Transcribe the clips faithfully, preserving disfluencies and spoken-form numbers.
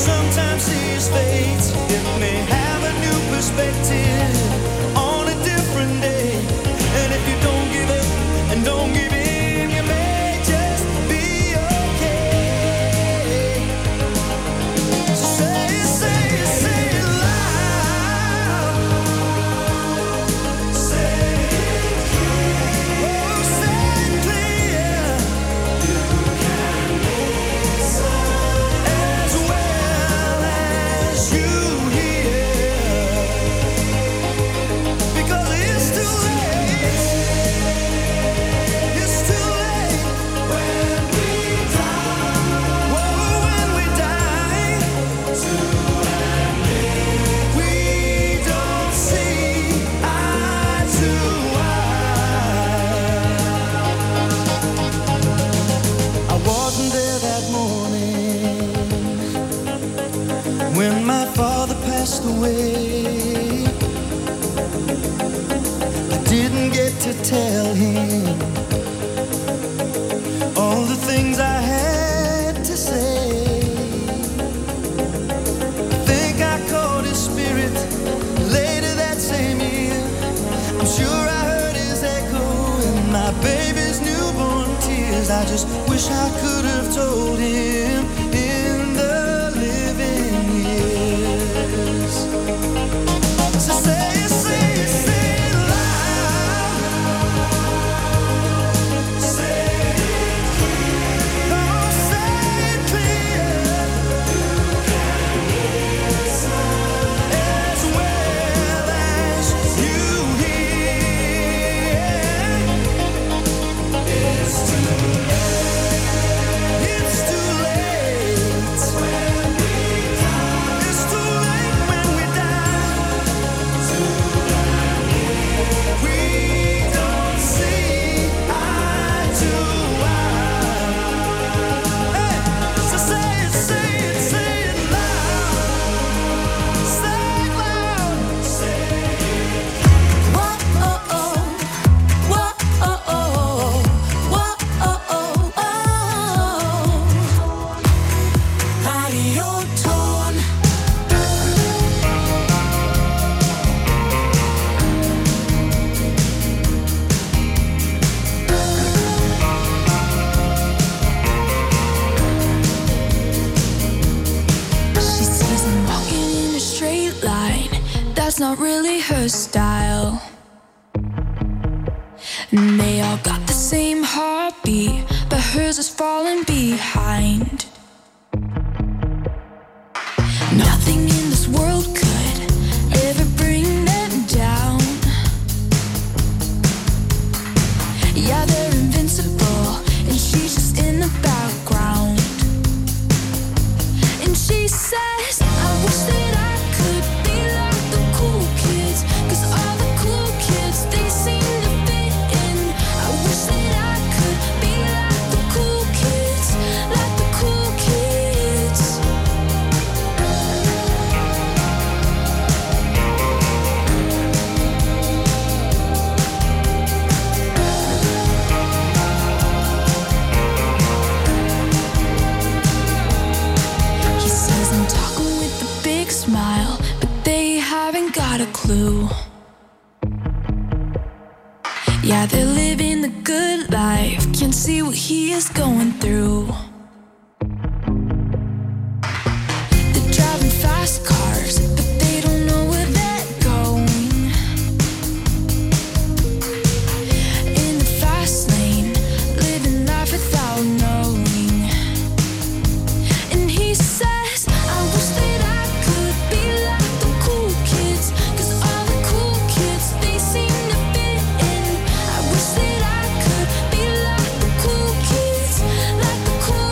sometimes see his fate. It may have a new perspective on a different day. And if you don't give up and don't give in, you may just be okay. So say it, say it, say it loud. Say it clear. Oh, say it clear. You can listen as well as you hear. Because it's too late. It's too late when we die. Whoa, when we die. To admit we don't see eye to eye. I wasn't there that morning when my father passed away. I didn't get to tell him all the things I had to say. I think I caught his spirit later that same year. I'm sure I heard his echo in my baby's newborn tears. I just wish I could have told him in the living years. So say it, say it, say it loud. Say it clear. Oh, say it clear. You can listen as well as you hear. It's too late. It's too late when we die. It's too late when we die. To admit we don't see eye to eye. Hey, so say it, say it, say it loud. Say it loud. Say it. Whoa, oh, oh. Whoa, oh, oh. Whoa, oh, oh, oh. Radio Tone. She sees him walking in a straight line. That's not really her style. And they all got the same heartbeat, but hers is falling behind. Nothing in this world could ever bring them down. Yeah, they're invincible, and she's just in the background. And she says, I wish that I could be like the cool kids, 'cause all the cool kids, they seem to fit in. I wish that I could be like the cool kids, like the cool kids. He says I'm talking with a big smile, but they haven't got a clue. Yeah, they're living the good life, can't see what he is going through. They're driving fast cars, but they don't know where they're going. In the fast lane, living life without knowing. And he says, I wish that I could be like the cool kids, 'cause all the cool kids, they seem to fit in. I wish that I could be like the cool kids, like the cool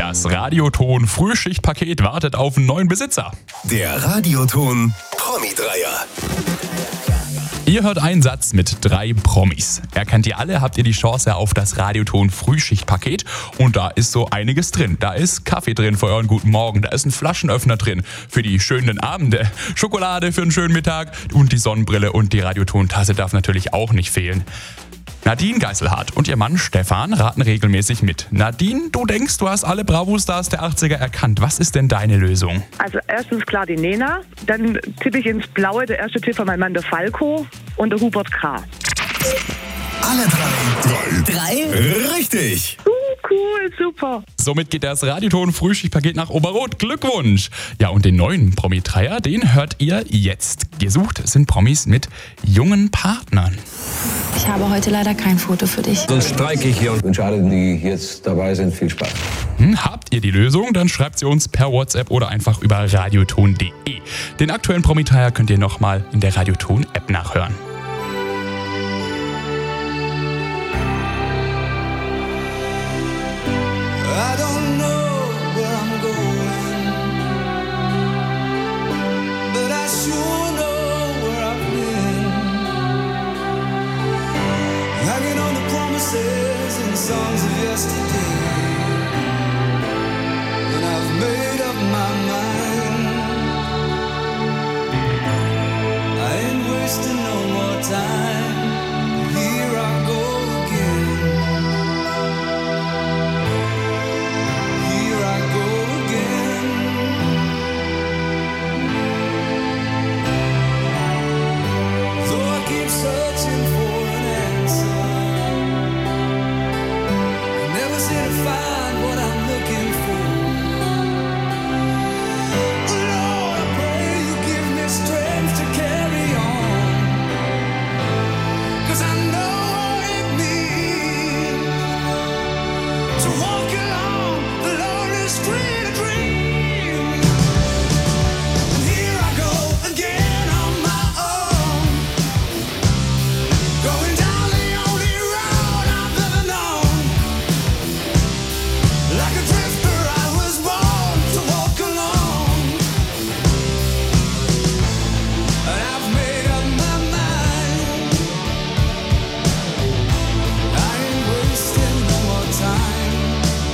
Das Radioton Frühschichtpaket wartet auf einen neuen Besitzer. Der Radioton Promi-Dreier. Ihr hört einen Satz mit drei Promis. Erkennt ihr alle, habt ihr die Chance auf das Radioton Frühschichtpaket. Und da ist so einiges drin. Da ist Kaffee drin für euren guten Morgen. Da ist ein Flaschenöffner drin für die schönen Abende. Schokolade für einen schönen Mittag. Und die Sonnenbrille und die Radioton-Tasse darf natürlich auch nicht fehlen. Nadine Geiselhardt und ihr Mann Stefan raten regelmäßig mit. Nadine, du denkst, du hast alle Bravo-Stars der achtziger erkannt. Was ist denn deine Lösung? Also erstens klar die Nena, dann tippe ich ins Blaue. Der erste Tipp von meinem Mann, der Falco und der Hubert K. Alle drei. Drei. Drei. Richtig. Uh, cool, super. Somit geht das Radioton Frühschichtpaket nach Oberrot. Glückwunsch! Ja, und den neuen Promi-Dreier, den hört ihr jetzt. Gesucht sind Promis mit jungen Partnern. Ich habe heute leider kein Foto für dich. Sonst streike ich hier und wünsche allen, die jetzt dabei sind, viel Spaß. Hm, habt ihr die Lösung? Dann schreibt sie uns per WhatsApp oder einfach über radioton punkt de. Den aktuellen Promi-Dreier könnt ihr nochmal in der Radioton-App nachhören. I don't know where I'm going, but I sure know where I've been. Hanging on the promises and songs of yesterday, and I've made up my mind. I ain't wasting no more time. Here I go again. Here I go again. Though I keep searching for an answer, I never seem to find what I'm looking for. Lord, I pray you give me strength to carry on, 'cause I know what it means to walk along the lonely street of dreams. And here I go again on my own, going down the only road I've ever known. Like a drifter I was born to walk alone, and I've made up my mind. I ain't wasting no more time.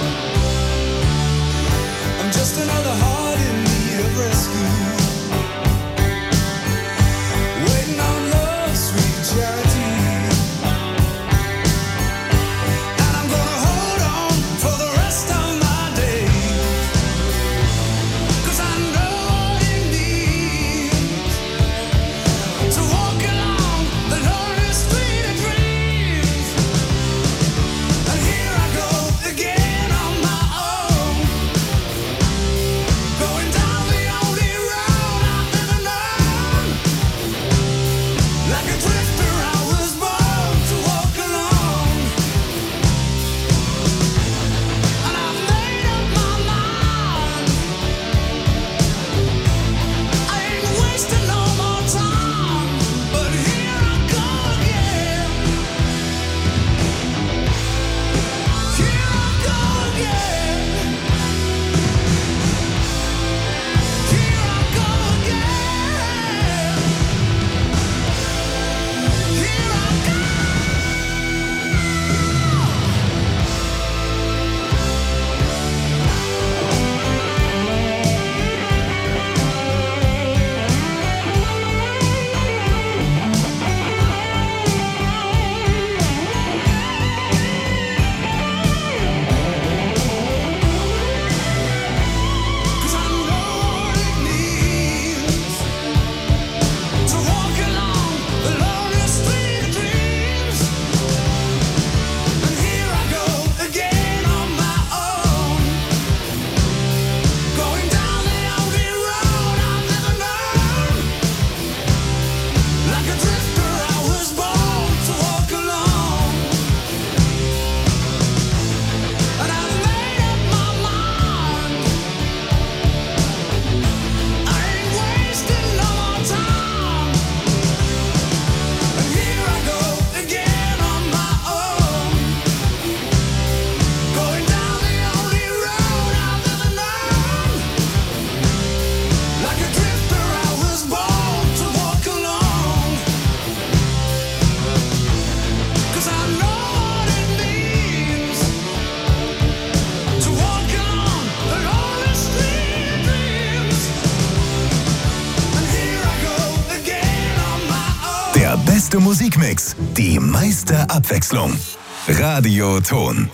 beste Musikmix, die meiste Abwechslung. Radioton.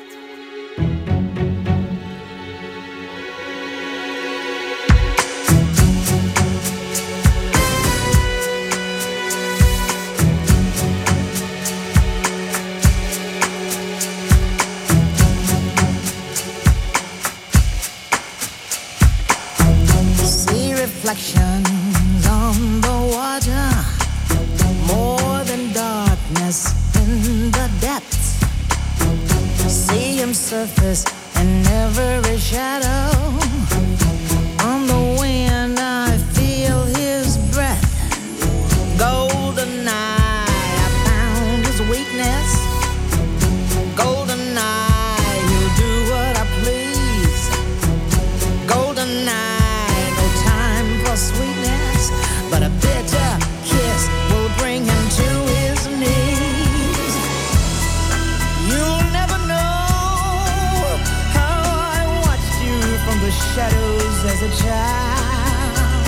Reflections on the water, more than darkness in the depths. See him surface in every shadow. On the wind I feel his breath. Golden eye, I found his weakness. Golden eye, he'll do what I please. Golden eye, sweetness, but a bitter kiss will bring him to his knees. You'll never know how I watched you from the shadows as a child.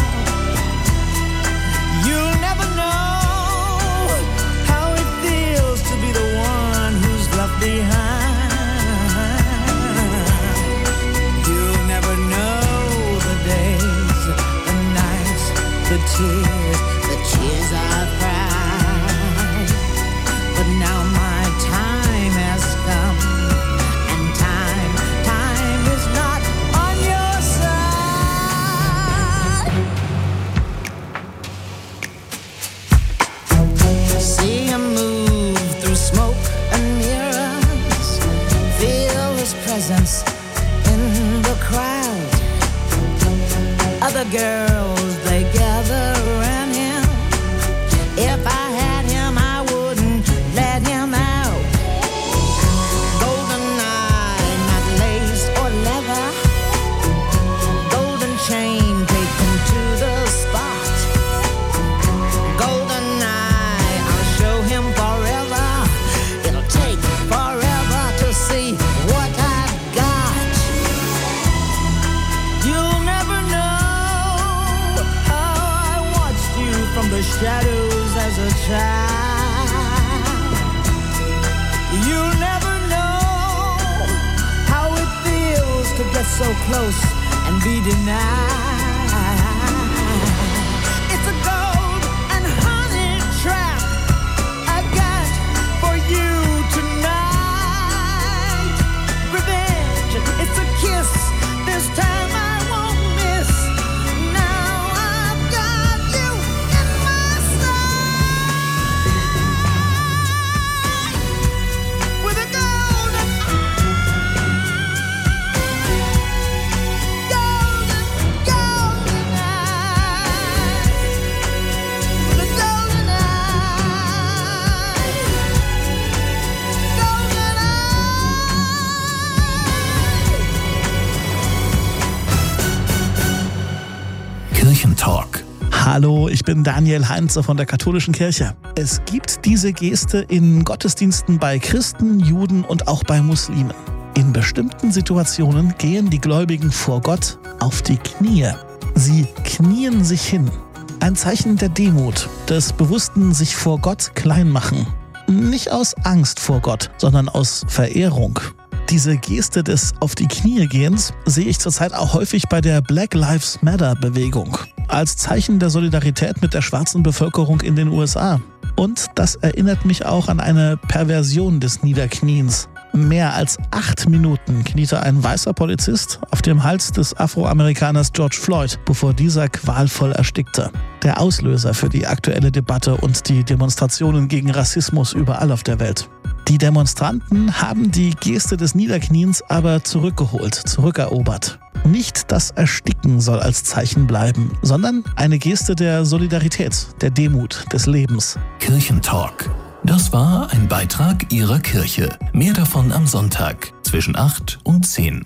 You'll never know how it feels to be the one who's left behind. You'll never know the days, the tears, the tears I've cried. But now my time has come, and time, time is not on your side. See him move through smoke and mirrors, feel his presence in the crowd. Other girls, they gather around him. If I had him, I wouldn't let him out. Golden eye, not lace or leather. Golden chain, take him to the spot. Golden eye, I'll show him forever. It'll take forever to see what I've got. You'll never know from the shadows as a child. You'll never know how it feels to get so close and be denied. It's a gold and honey trap I got for you tonight. Revenge, it's a kiss, this time I won't miss. Kirchentalk. Hallo, ich bin Daniel Heinze von der Katholischen Kirche. Es gibt diese Geste in Gottesdiensten bei Christen, Juden und auch bei Muslimen. In bestimmten Situationen gehen die Gläubigen vor Gott auf die Knie. Sie knien sich hin. Ein Zeichen der Demut, des bewussten sich vor Gott klein machen. Nicht aus Angst vor Gott, sondern aus Verehrung. Diese Geste des Auf die Knie gehens sehe ich zurzeit auch häufig bei der Black Lives Matter Bewegung. Als Zeichen der Solidarität mit der schwarzen Bevölkerung in den U S A. Und das erinnert mich auch an eine Perversion des Niederkniens. Mehr als acht Minuten kniete ein weißer Polizist auf dem Hals des Afroamerikaners George Floyd, bevor dieser qualvoll erstickte. Der Auslöser für die aktuelle Debatte und die Demonstrationen gegen Rassismus überall auf der Welt. Die Demonstranten haben die Geste des Niederkniens aber zurückgeholt, zurückerobert. Nicht das Ersticken soll als Zeichen bleiben, sondern eine Geste der Solidarität, der Demut, des Lebens. Kirchentalk. Das war ein Beitrag Ihrer Kirche. Mehr davon am Sonntag zwischen acht und zehn.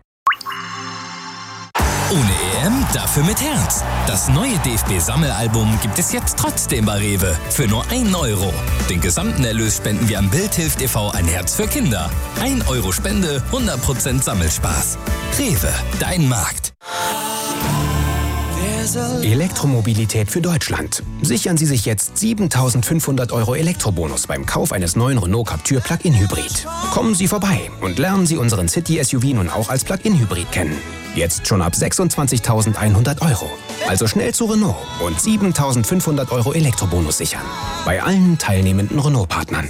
Ohne E M, dafür mit Herz. Das neue D F B-Sammelalbum gibt es jetzt trotzdem bei Rewe für nur ein Euro. Den gesamten Erlös spenden wir an Bildhilft e V Ein Herz für Kinder. ein Euro Spende, hundert Prozent Sammelspaß. Rewe, dein Markt. Elektromobilität für Deutschland. Sichern Sie sich jetzt siebentausendfünfhundert Euro Elektrobonus beim Kauf eines neuen Renault Captur Plug-in Hybrid. Kommen Sie vorbei und lernen Sie unseren City-S U V nun auch als Plug-in Hybrid kennen. Jetzt schon ab sechsundzwanzigtausendeinhundert Euro. Also schnell zu Renault und siebentausendfünfhundert Euro Elektrobonus sichern. Bei allen teilnehmenden Renault-Partnern.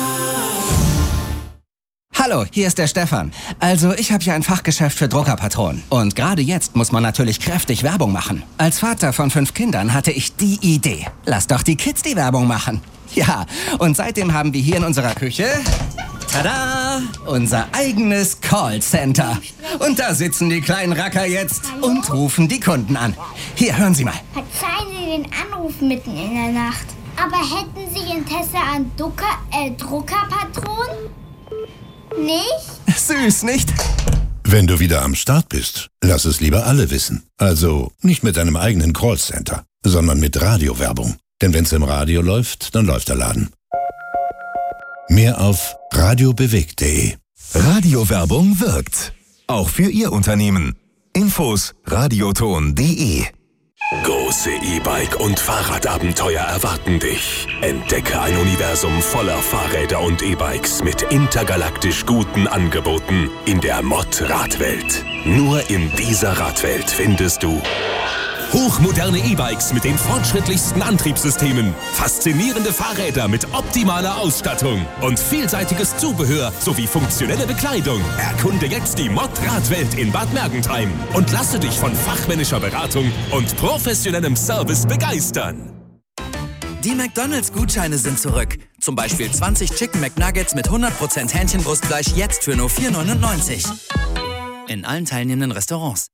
Hallo, hier ist der Stefan. Also, ich habe hier ein Fachgeschäft für Druckerpatronen. Und gerade jetzt muss man natürlich kräftig Werbung machen. Als Vater von fünf Kindern hatte ich die Idee. Lass doch die Kids die Werbung machen. Ja, und seitdem haben wir hier in unserer Küche, tada, unser eigenes Callcenter. Und da sitzen die kleinen Racker jetzt und rufen die Kunden an. Hier, hören Sie mal. Verzeihen Sie den Anruf mitten in der Nacht. Aber hätten Sie Interesse an Ducker, äh, Druckerpatronen? Nicht? Süß, nicht? Wenn du wieder am Start bist, lass es lieber alle wissen. Also nicht mit deinem eigenen Callcenter, sondern mit Radiowerbung. Denn wenn's im Radio läuft, dann läuft der Laden. Mehr auf radiobewegt punkt de. Radiowerbung wirkt. Auch für Ihr Unternehmen. Infos radioton punkt de. Große E-Bike- und Fahrradabenteuer erwarten dich. Entdecke ein Universum voller Fahrräder und E-Bikes mit intergalaktisch guten Angeboten in der Mod-Radwelt. Nur in dieser Radwelt findest du hochmoderne E-Bikes mit den fortschrittlichsten Antriebssystemen, faszinierende Fahrräder mit optimaler Ausstattung und vielseitiges Zubehör sowie funktionelle Bekleidung. Erkunde jetzt die Mod-Radwelt in Bad Mergentheim und lasse dich von fachmännischer Beratung und professionellem Service begeistern. Die McDonald's-Gutscheine sind zurück. Zum Beispiel zwanzig Chicken McNuggets mit hundert Prozent Hähnchenbrustfleisch jetzt für nur vier neunundneunzig. In allen teilnehmenden Restaurants.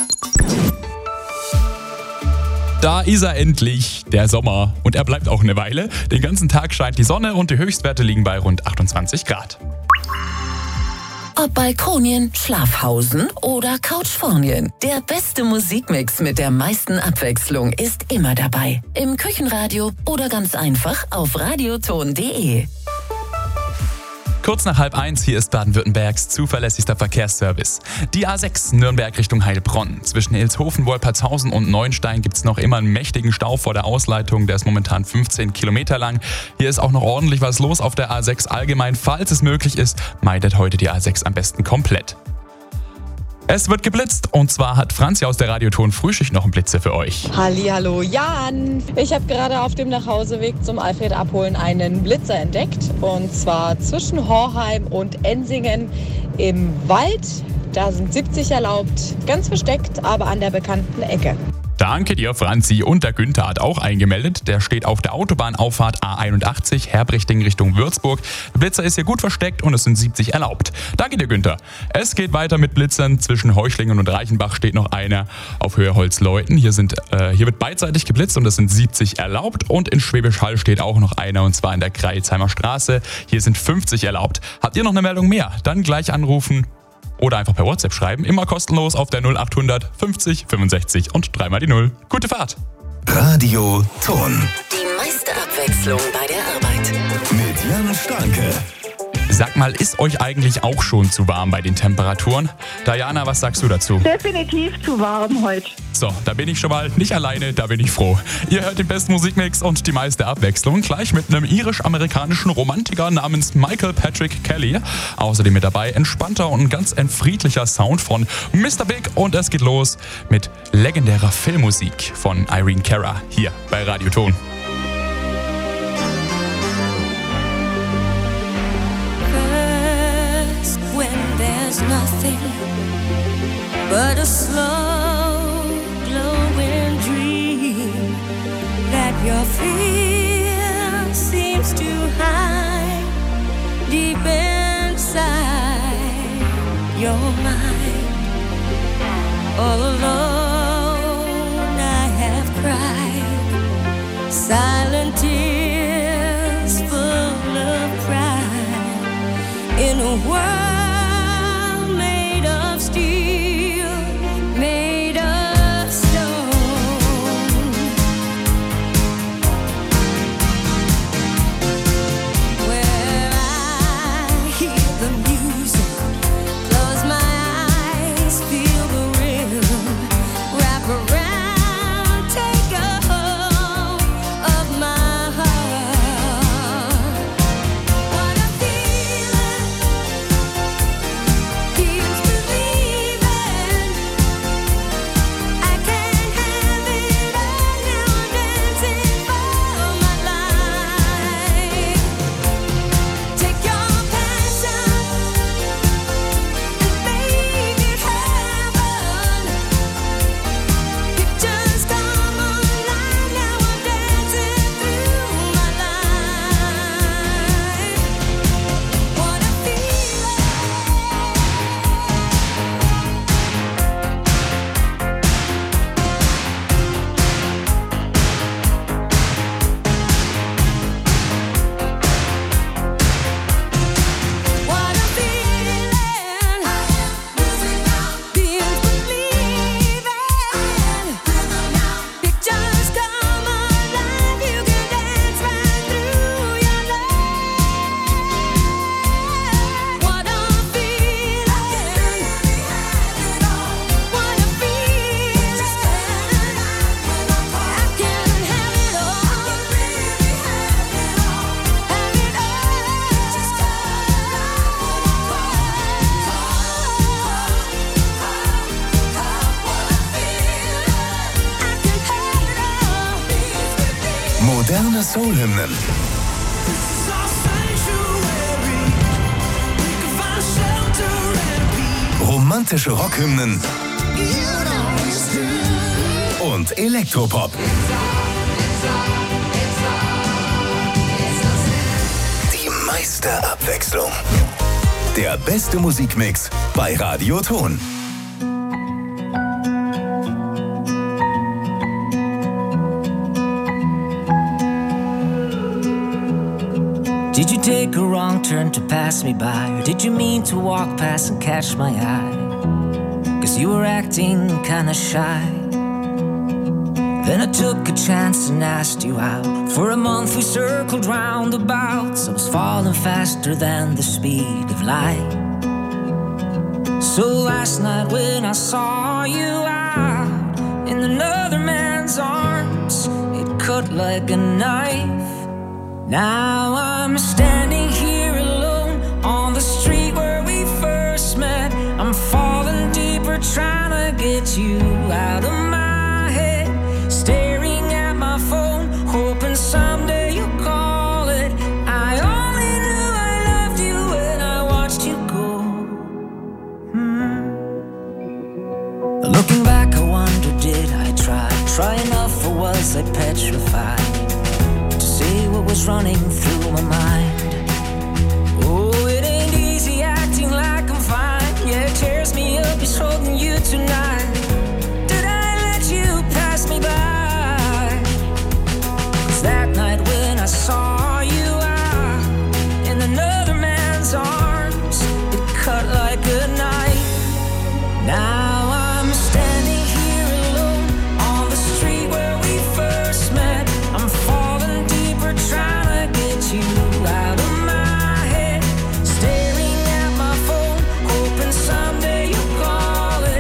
Da ist er endlich, der Sommer. Und er bleibt auch eine Weile. Den ganzen Tag scheint die Sonne und die Höchstwerte liegen bei rund achtundzwanzig Grad. Ob Balkonien, Schlafhausen oder Couchfornien. Der beste Musikmix mit der meisten Abwechslung ist immer dabei. Im Küchenradio oder ganz einfach auf radioton punkt de. Kurz nach halb eins, hier ist Baden-Württembergs zuverlässigster Verkehrsservice. Die A sechs Nürnberg Richtung Heilbronn. Zwischen Ilshofen, Wolpertshausen und Neuenstein gibt es noch immer einen mächtigen Stau vor der Ausleitung. Der ist momentan fünfzehn Kilometer lang. Hier ist auch noch ordentlich was los auf der A sechs allgemein. Falls es möglich ist, meidet heute die A sechs am besten komplett. Es wird geblitzt und zwar hat Franzi aus der Radioton Frühschicht noch einen Blitzer für euch. Hallihallo Jan! Ich habe gerade auf dem Nachhauseweg zum Alfred abholen einen Blitzer entdeckt und zwar zwischen Horheim und Ensingen im Wald. Da sind siebzig erlaubt, ganz versteckt, aber an der bekannten Ecke. Danke dir, Franzi. Und der Günther hat auch eingemeldet. Der steht auf der Autobahnauffahrt A einundachtzig, Herbrichting Richtung Würzburg. Der Blitzer ist hier gut versteckt und es sind siebzig erlaubt. Danke dir, Günther. Es geht weiter mit Blitzern. Zwischen Heuchlingen und Reichenbach steht noch einer auf Höhe Holzleuten. Hier, sind, äh, hier wird beidseitig geblitzt und es sind siebzig erlaubt. Und in Schwäbisch Hall steht auch noch einer und zwar in der Kreilsheimer Straße. Hier sind fünfzig erlaubt. Habt ihr noch eine Meldung mehr? Dann gleich anrufen. Oder einfach per WhatsApp schreiben. Immer kostenlos auf der null achthundert fünfzig fünfundsechzig und dreimal die null. Gute Fahrt! Radio Ton. Die meiste Abwechslung bei der Arbeit. Mit Jan Starke. Sag mal, ist euch eigentlich auch schon zu warm bei den Temperaturen? Diana, was sagst du dazu? Definitiv zu warm heute. So, da bin ich schon mal nicht alleine, da bin ich froh. Ihr hört den besten Musikmix und die meiste Abwechslung gleich mit einem irisch-amerikanischen Romantiker namens Michael Patrick Kelly. Außerdem mit dabei entspannter und ganz ein friedlicher Sound von Mister Big und es geht los mit legendärer Filmmusik von Irene Cara hier bei Radio Ton. There's nothing but a slow glowing dream that your fear seems to hide deep inside your mind. All alone I have cried silent tears full of pride in a world where I hear the music, close my eyes. Moderne Soul-Hymnen. Romantische Rockhymnen. Und Elektropop. Die meiste Abwechslung. Der beste Musikmix bei Radio Ton. Did you take a wrong turn to pass me by? Or did you mean to walk past and catch my eye? 'Cause you were acting kinda shy. Then I took a chance and asked you out. For a month we circled roundabouts. I was falling faster than the speed of light. So last night when I saw you out in another man's arms, it cut like a knife. Now I'm standing here alone on the street where we first met. I'm falling deeper trying to get you out of my head. Staring at my phone, hoping someday you'll call it. I only knew I loved you when I watched you go. Hmm. Looking back, I wonder, did I try? Try enough, or was I petrified? What was running through my mind? Oh, it ain't easy acting like I'm fine. Yeah, it tears me up, it's holding you tonight.